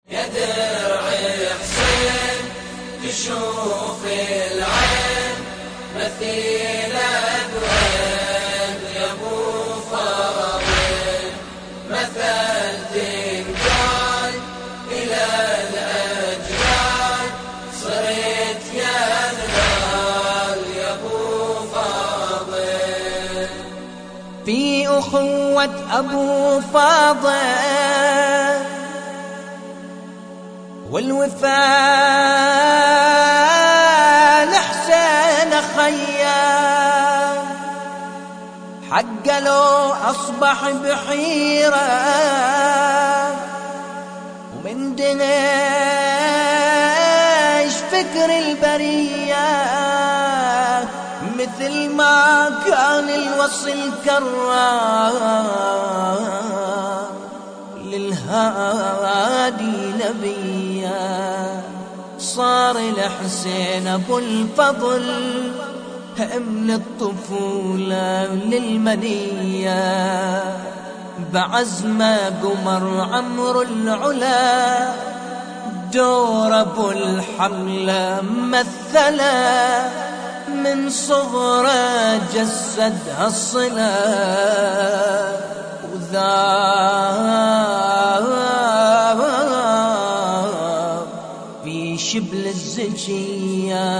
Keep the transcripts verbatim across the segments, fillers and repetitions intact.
يا درع حسين تشوف العين مثيلك وين يا ابو فاضل، مثل تنقال الى الاجيال صرت يا هلال يا ابو فاضل. في أخوة أبو فاضل والوفاء لحسين خيام، حق لو أصبح بحيرة ومن دنيش فكر البرية، مثل ما كان الوصل كرام للهادي نبيا، صار الحسين ابو الفضل من الطفولة للمنية، بعزمه قمر عمرو العلا، دور ابو الحملة مثله، من صغره جسد هالصلة وذاب في شبل الزكية،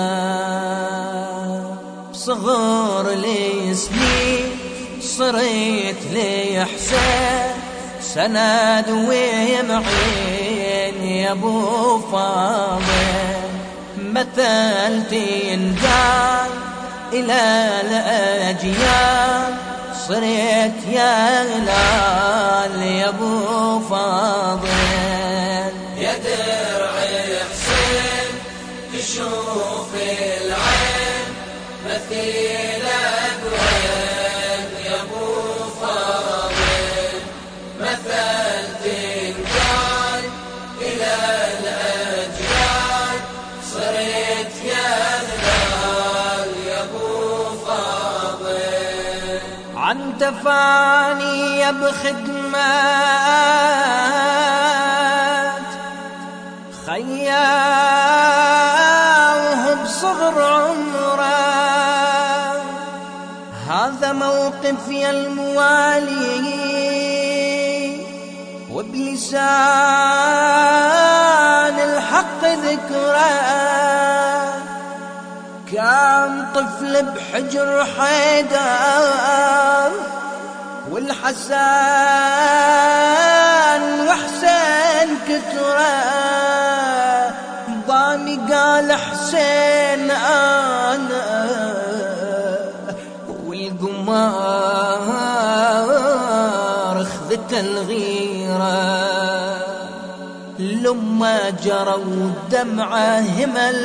بصغر لي سنين صرت لي حسين، سند ويمعين يا ابو فاضل، مثل تنقال إلى الأجيال صرت يا هلال يا ابو فاضل. يا درع حسين تشوف العين مثيلك وين يا ابو فاضل، مثل تنقال الى الاجيال صرت يا هلال يا ابو فاضل. عن تفاني بخدمات خياه بصغر عمره، هذا موقف يا الموالي وبلسان الحق ذكره، كان طفل بحجر حيدر والحسن وحسين كتره، ضامي قال حسين انا والقمار اخذت الغيره، لما جروا الدمعه همل،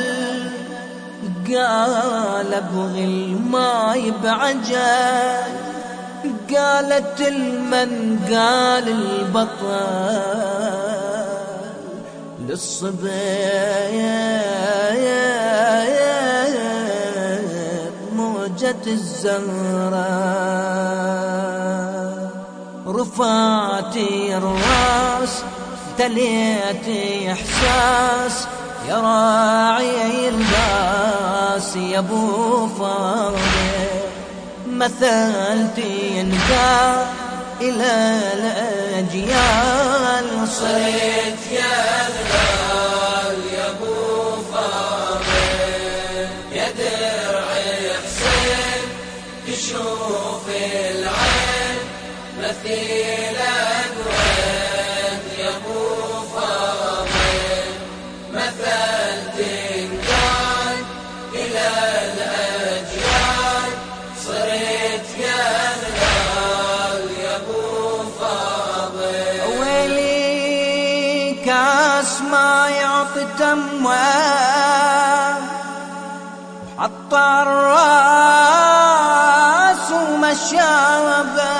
قال ابغي الماي بعجل، قالت المن قال البطل للصبيب موجة الزهرة، رفعتي الراس تليتي احساس، يا راعي الباس يا ابو فاضل، مثل تنقال الى الاجيال صرت يا هلال يا ابو فاضل. يا درع حسين تشوف العين مثيلك وين يا ابو فاضل، مثل تنقال الى الاجيال صرت يا هلال يا ابو فاضل. ويلي كاس ما يعطي تموال، حط الراس ومشابه،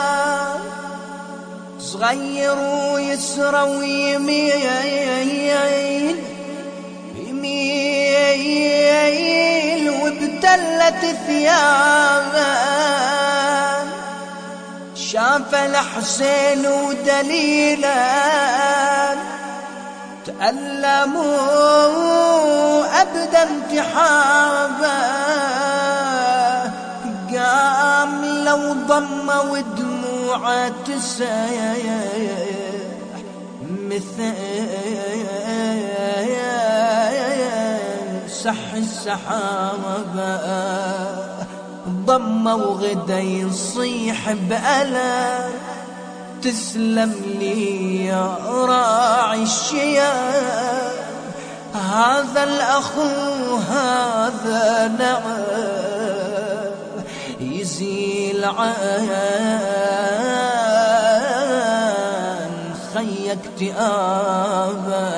صغير ويسرى ويميل يميل وبتلت ثيابه، شاف الحسين ودليله تألموا أبدا انتحابا، قام لو ضم ودموعه تسيح مثل سح السحابة، ضم وغدا يصيح بألم تسلم لي يا راعي الشياب، هذا الأخو هذا نعم يزيل عن خيك اكتئابا،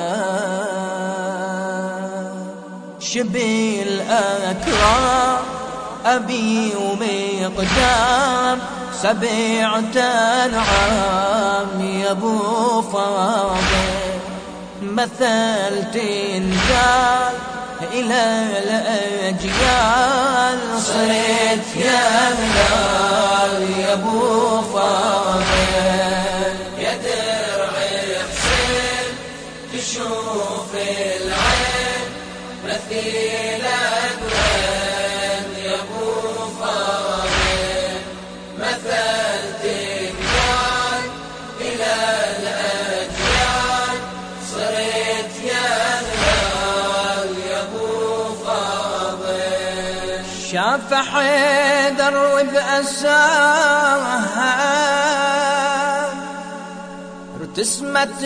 شبيل أكرام أبي ومقدام سبعة أنعام يا أبو فاضل، مثل تنقال إلى الأجيال، صرت يا هلال يا أبو فاضل، يا درع حسين تشوف العين مثيلك وين يا أبو فاضل، مثل تنقال إلى الأجيال، صرت يا هلال يا أبو فاضل. شاف حيدر وبأساها ارتسمت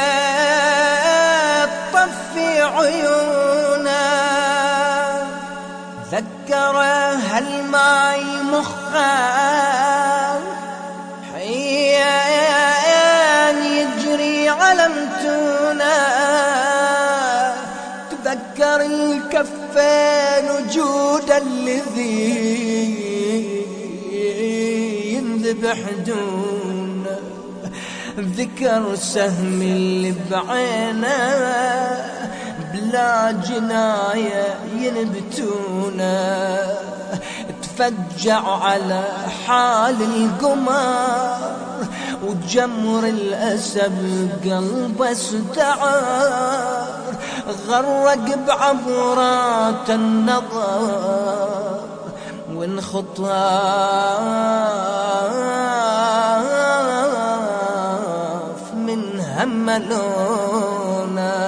طفي عيونه، ذكره هالماي مخه حيان يجري على متونه، تذكر الكفين وجود الذي ينذبح دونه، ذكر سهم اللي بعينه بلا جناية ينبتونه، تفجع على حال القمر وجمر الأسد قلبه استعار، غرق بعبرات النظر وانخطاف من هملونا،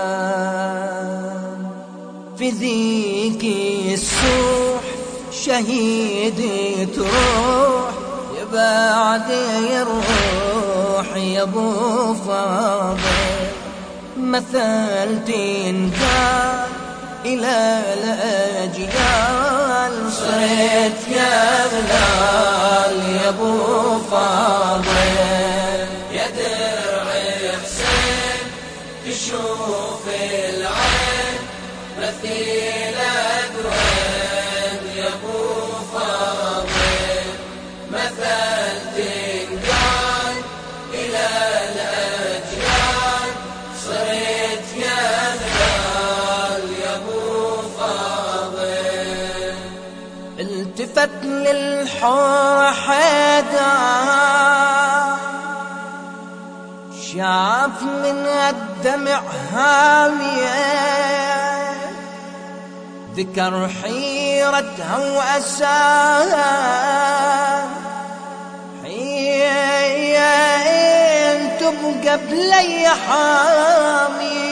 في ذيك السوح شهيدي تروح يا بعد يروح يا أبو فاضل، مثل تنقال إلى الأجيال، صرت يا هلال يا أبو فاضل، يا درع حسين تشوف العين مثيلك وين يا أبو فاضل، مثل تنقال إلى الأجيال، صرت يا هلال يا أبو فاضل. التفت للحور حيدر شاف من الدمع هامية، ذكر حيرتها وأساها حين تبقى بلي حامي،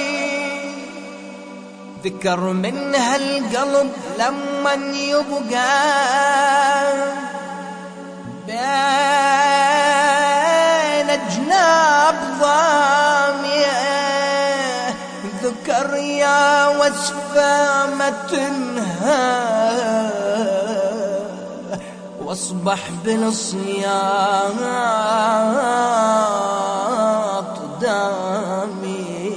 ذكر منها القلب لمن يبقى بين جناب ضامية، ذكر يا وصفة ما تنهى واصبح بالصياط دامي،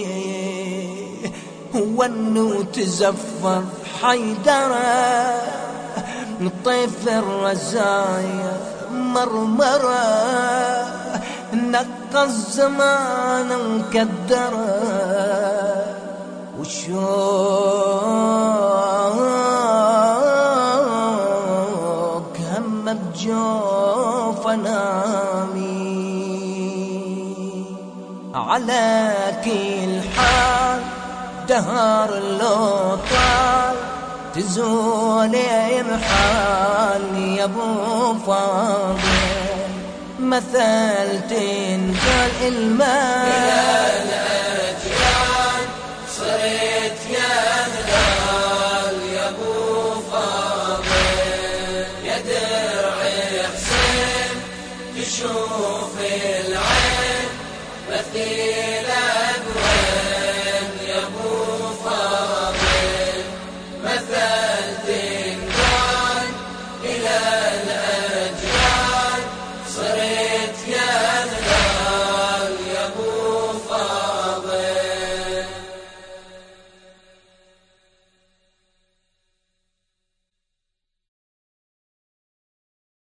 وانه تزفر حيدره طيف الرزايا مرمره، نقى الزمان وكدره وشوق هم بجوف نامي، على كل الدهر لو طال تزول محالي يا ابو فاضل، مثل تنزل المال إلى الأجيال صرت يا هلال يا ابو فاضل، يا درع حسين تشوف العين مثيل أبواب